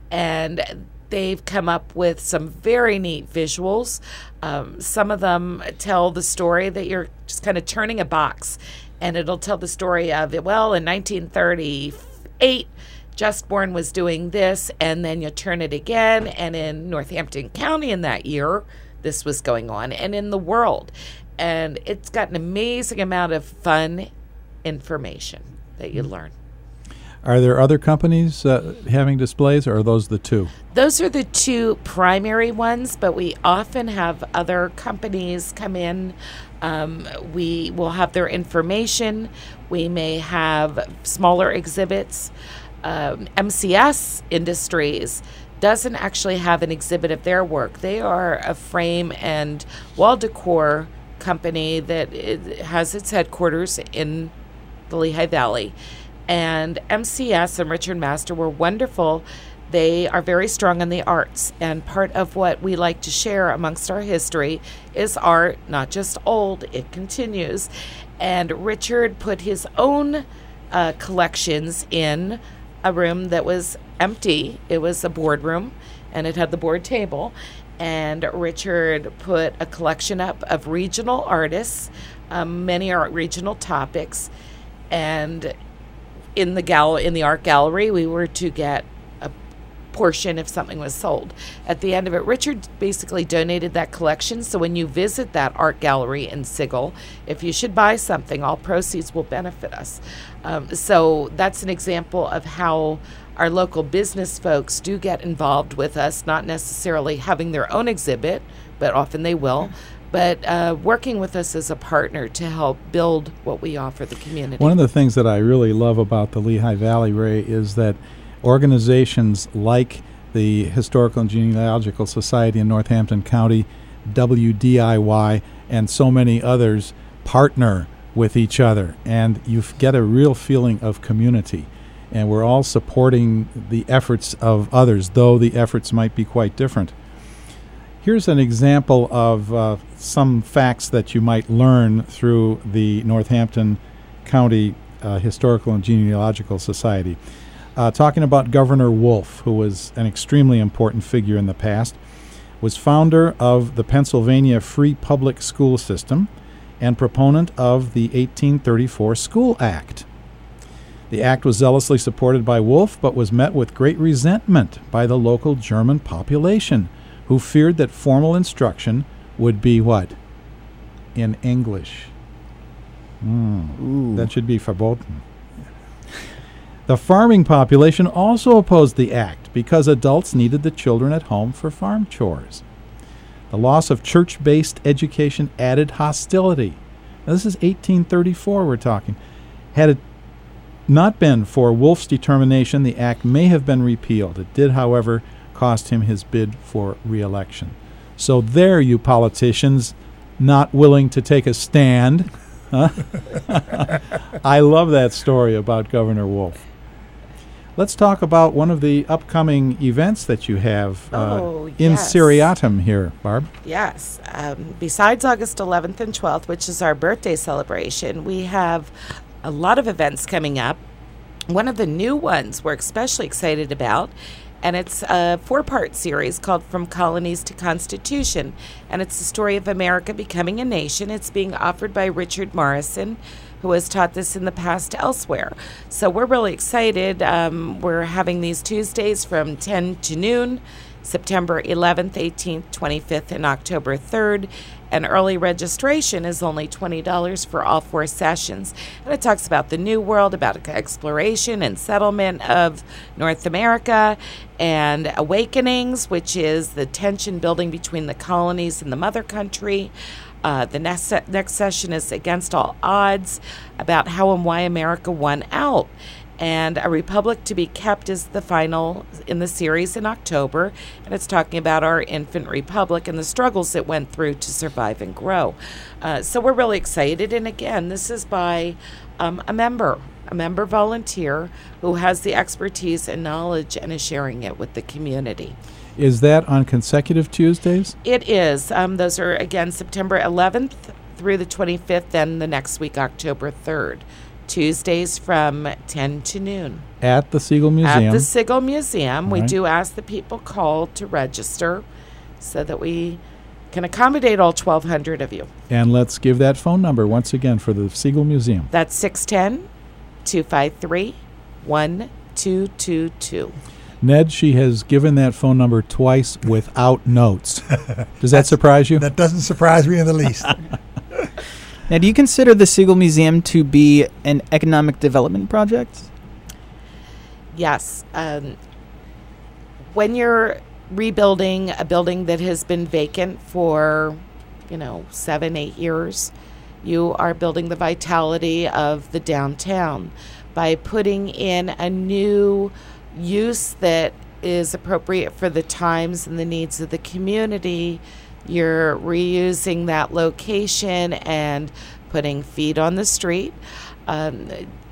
And they've come up with some very neat visuals. Um, some of them tell the story that you're just kind of turning a box, and it'll tell the story of it. Well, in nineteen thirty-eight, Just Born was doing this, and then you turn it again, and in Northampton County in that year, this was going on, and in the world. And it's got an amazing amount of fun information that you learn. Are there other companies uh, having displays, or are those the two? Those are the two primary ones, but we often have other companies come in. Um, we will have their information. We may have smaller exhibits. Um, M C S Industries doesn't actually have an exhibit of their work. They are a frame and wall decor company that it has its headquarters in the Lehigh Valley. And M C S and Richard Master were wonderful. They are very strong in the arts, and part of what we like to share amongst our history is art, not just old, it continues. And Richard put his own uh, collections in a room that was empty. It was a boardroom, and it had the board table. And Richard put a collection up of regional artists. Um, many are regional topics. And in the gal- in the art gallery, we were to get a portion if something was sold. At the end of it, Richard basically donated that collection. So when you visit that art gallery in Sigel, if you should buy something, all proceeds will benefit us. Um, so that's an example of how our local business folks do get involved with us, not necessarily having their own exhibit, but often they will, but uh, working with us as a partner to help build what we offer the community. One of the things that I really love about the Lehigh Valley, Ray, is that organizations like the Historical and Genealogical Society in Northampton County, W D I Y, and so many others partner with each other, and you get a real feeling of community. And we're all supporting the efforts of others, though the efforts might be quite different. Here's an example of uh, some facts that you might learn through the Northampton County uh, Historical and Genealogical Society. Uh, talking about Governor Wolfe, who was an extremely important figure in the past, was founder of the Pennsylvania Free Public School System and proponent of the eighteen thirty-four School Act. The act was zealously supported by Wolfe, but was met with great resentment by the local German population, who feared that formal instruction would be what? In English. Mm, that should be verboten. The farming population also opposed the act because adults needed the children at home for farm chores. The loss of church-based education added hostility. Now, this is eighteen thirty-four we're talking. Had it not been for Wolfe's determination, the act may have been repealed. It did, however, cost him his bid for re-election. So there, you politicians, not willing to take a stand. Huh? I love that story about Governor Wolfe. Let's talk about one of the upcoming events that you have uh, oh, in yes. Seriatim here, Barb. Yes. Um, besides August eleventh and twelfth, which is our birthday celebration, we have a lot of events coming up. One of the new ones we're especially excited about, and it's a four-part series called From Colonies to Constitution, and it's the story of America becoming a nation. It's being offered by Richard Morrison, who has taught this in the past elsewhere. So we're really excited. Um, we're having these Tuesdays from ten to noon, September eleventh, eighteenth, twenty-fifth, and October third. And early registration is only twenty dollars for all four sessions. And it talks about the New World, about exploration and settlement of North America, and Awakenings, which is the tension building between the colonies and the mother country. Uh, the next, se- next session is Against All Odds, about how and why America won out. And A Republic to be Kept is the final in the series in October, and it's talking about our infant republic and the struggles it went through to survive and grow. Uh, so we're really excited, and again, this is by um, a member, a member volunteer who has the expertise and knowledge and is sharing it with the community. Is that on consecutive Tuesdays? It is. Um, those are, again, September eleventh through the twenty-fifth, and the next week, October third. Tuesdays from ten to noon. At the Siegel Museum? At the Siegel Museum. All we right. do ask that people call to register so that we can accommodate all twelve hundred of you. And let's give that phone number once again for the Siegel Museum. That's six one zero, two five three, one two two two. Ned, she has given that phone number twice without notes. Does that surprise you? That doesn't surprise me in the least. Now, do you consider the Siegel Museum to be an economic development project? Yes. Um, when you're rebuilding a building that has been vacant for, you know, seven, eight years, you are building the vitality of the downtown by putting in a new use that is appropriate for the times and the needs of the community. You're reusing that location and putting feet on the street. Um,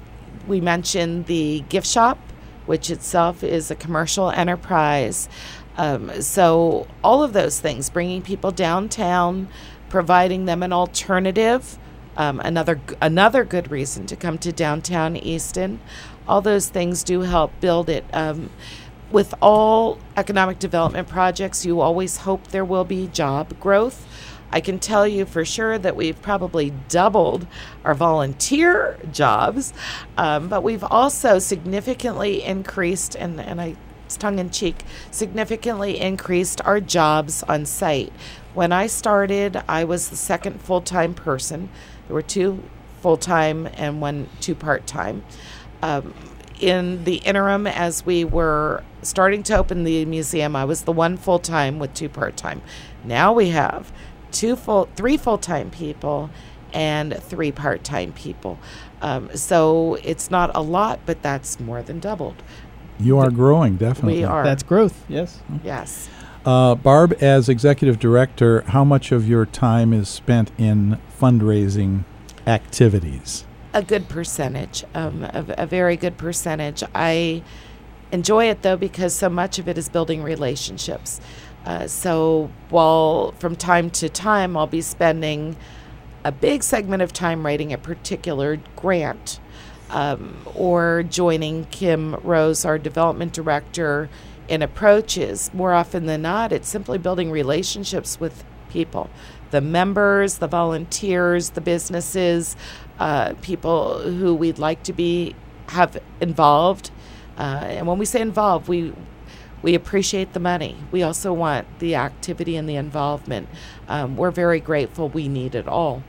we mentioned the gift shop, which itself is a commercial enterprise. Um, so all of those things, bringing people downtown, providing them an alternative, um, another another good reason to come to downtown Easton. All those things do help build it. Um, With all economic development projects, you always hope there will be job growth. I can tell you for sure that we've probably doubled our volunteer jobs, um, but we've also significantly increased, and, and I, it's tongue-in-cheek, significantly increased our jobs on site. When I started, I was the second full-time person. There were two full-time and one two part-time. Um, in the interim, as we were starting to open the museum, I was the one full-time with two part-time. Now we have two full, three full-time people and three part-time people. Um, so it's not a lot, but that's more than doubled. You are growing, definitely. We are. That's growth, yes. Yes. Uh, Barb, as executive director, how much of your time is spent in fundraising activities? A good percentage, um, a, a very good percentage. I enjoy it, though, because so much of it is building relationships. Uh, so while from time to time I'll be spending a big segment of time writing a particular grant, um, or joining Kim Rose, our development director, in approaches, more often than not, it's simply building relationships with people, the members, the volunteers, the businesses, uh, people who we'd like to be have involved. Uh, and when we say involved, we we appreciate the money. We also want the activity and the involvement. Um, we're very grateful. We need it all.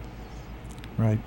Right.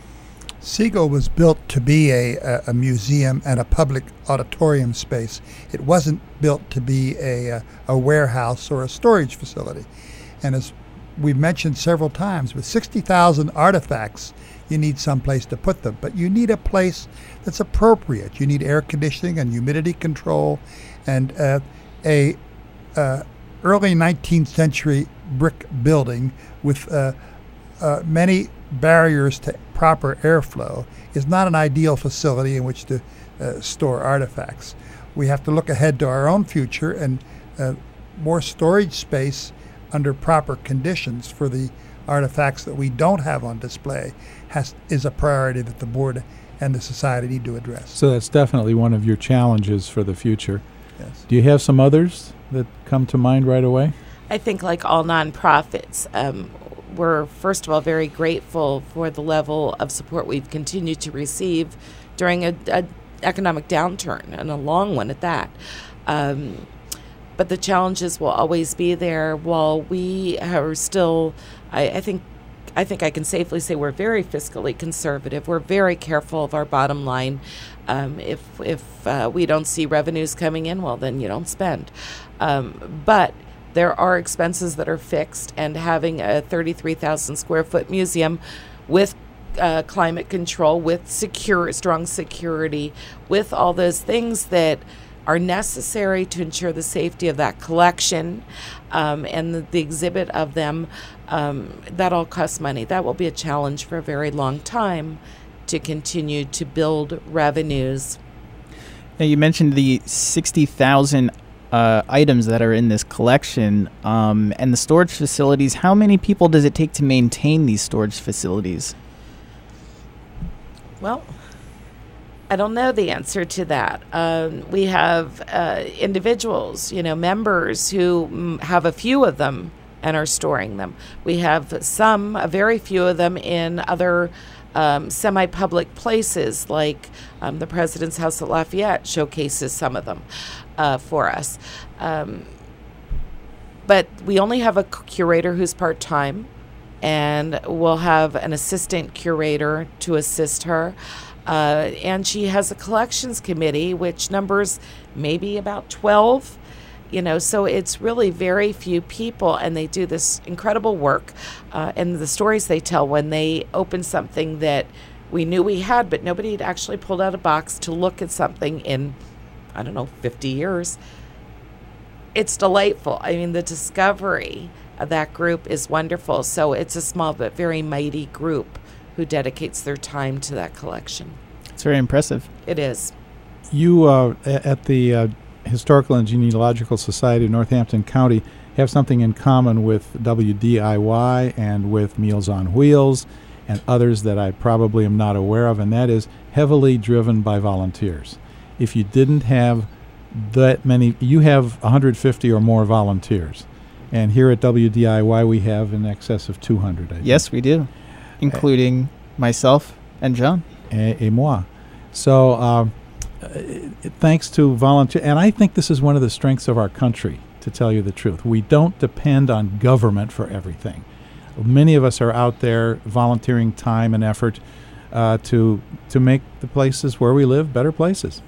Siegel was built to be a, a, a museum and a public auditorium space. It wasn't built to be a, a, a warehouse or a storage facility. And as we've mentioned several times, with sixty thousand artifacts, you need some place to put them. But you need a place that's appropriate. You need air conditioning and humidity control, and uh, a uh, early nineteenth century brick building with uh, uh, many barriers to proper airflow is not an ideal facility in which to uh, store artifacts. We have to look ahead to our own future, and uh, more storage space under proper conditions for the artifacts that we don't have on display has is a priority that the board and the society need to address. So that's definitely one of your challenges for the future. Yes. Do you have some others that come to mind right away? I think, like all nonprofits, um, we're first of all very grateful for the level of support we've continued to receive during a, a economic downturn, and a long one at that. Um, but the challenges will always be there. While we are still, I, I think, I think I can safely say we're very fiscally conservative. We're very careful of our bottom line. Um, if if uh, we don't see revenues coming in, well, then you don't spend. Um, but there are expenses that are fixed, and having a thirty-three thousand square foot museum with uh, climate control, with secure, strong security, with all those things that are necessary to ensure the safety of that collection um, and the, the exhibit of them. Um, that all costs money. That will be a challenge for a very long time to continue to build revenues. Now, you mentioned the sixty thousand uh, items that are in this collection um, and the storage facilities. How many people does it take to maintain these storage facilities? Well, I don't know the answer to that. Um, we have uh, individuals, you know, members who mm, have a few of them and are storing them. We have some, a very few of them in other um, semi-public places, like um, the President's House at Lafayette showcases some of them uh, for us. Um, but we only have a curator who's part-time, and we'll have an assistant curator to assist her. Uh, and she has a collections committee, which numbers maybe about twelve. You know, so it's really very few people, and they do this incredible work. Uh, and the stories they tell when they open something that we knew we had, but nobody had actually pulled out a box to look at something in, I don't know, fifty years. It's delightful. I mean, the discovery of that group is wonderful. So it's a small but very mighty group who dedicates their time to that collection. It's very impressive. It is. You, uh, a- at the uh, Historical and Genealogical Society of Northampton County, have something in common with W D I Y and with Meals on Wheels and others that I probably am not aware of, and that is heavily driven by volunteers. If you didn't have that many, you have one hundred fifty or more volunteers. And here at W D I Y, we have in excess of two hundred, I think. Yes, we do, including uh, myself and John. Et, et moi. So um, uh, thanks to volunteer, and I think this is one of the strengths of our country, to tell you the truth. We don't depend on government for everything. Many of us are out there volunteering time and effort uh, to to make the places where we live better places.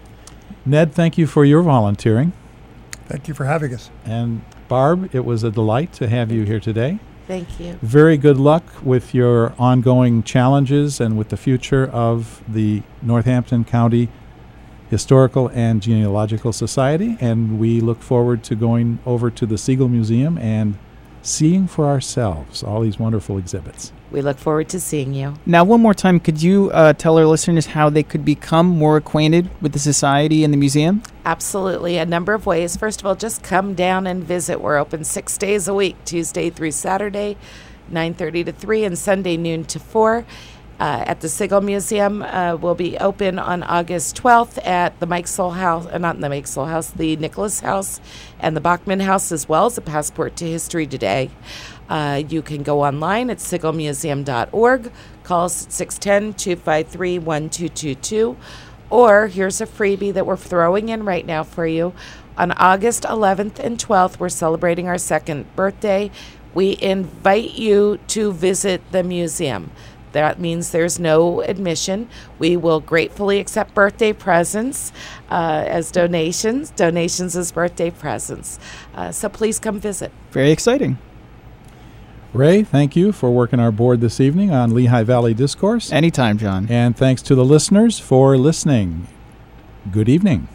Ned, thank you for your volunteering. Thank you for having us. And Barb, it was a delight to have you here today. Thank you. Very good luck with your ongoing challenges and with the future of the Northampton County Historical and Genealogical Society. And we look forward to going over to the Siegel Museum and seeing for ourselves all these wonderful exhibits. We look forward to seeing you. Now, one more time, could you uh, tell our listeners how they could become more acquainted with the Society and the museum? Absolutely. A number of ways. First of all, just come down and visit. We're open six days a week, Tuesday through Saturday, nine thirty to three, and Sunday noon to four. Uh, at the Siegel Museum, uh, will be open on August twelfth at the Mike Soul House, uh, not the Mike Soul House, the Nicholas House and the Bachman House, as well as a Passport to History Today. Uh, you can go online at siegel museum dot org, call us at six one zero, two five three, one two two two, or here's a freebie that we're throwing in right now for you. On August eleventh and twelfth, we're celebrating our second birthday. We invite you to visit the museum. That means there's no admission. We will gratefully accept birthday presents uh, as donations, donations as birthday presents. Uh, so please come visit. Very exciting. Ray, thank you for working our board this evening on Lehigh Valley Discourse. Anytime, John. And thanks to the listeners for listening. Good evening.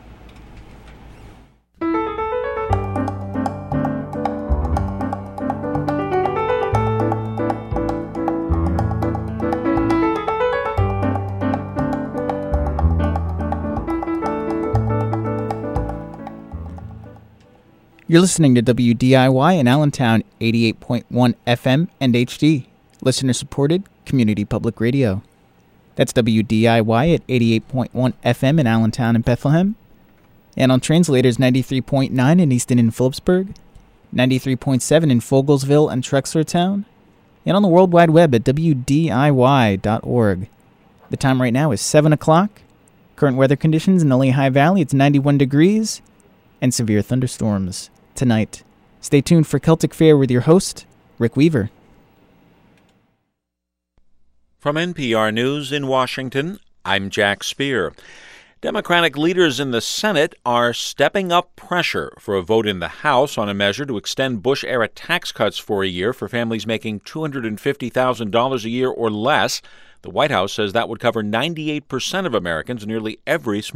You're listening to W D I Y in Allentown, eighty-eight point one F M and H D. Listener-supported community public radio. That's W D I Y at eighty-eight point one F M in Allentown and Bethlehem. And on translators, ninety-three point nine in Easton and Phillipsburg, ninety-three point seven in Fogelsville and Trexlertown, and on the World Wide Web at W D I Y dot org. The time right now is seven o'clock. Current weather conditions in the Lehigh Valley, it's ninety-one degrees and severe thunderstorms tonight. Stay tuned for Celtic Fair with your host, Rick Weaver. From N P R News in Washington, I'm Jack Speer. Democratic leaders in the Senate are stepping up pressure for a vote in the House on a measure to extend Bush-era tax cuts for a year for families making two hundred fifty thousand dollars a year or less. The White House says that would cover ninety-eight percent of Americans, nearly every small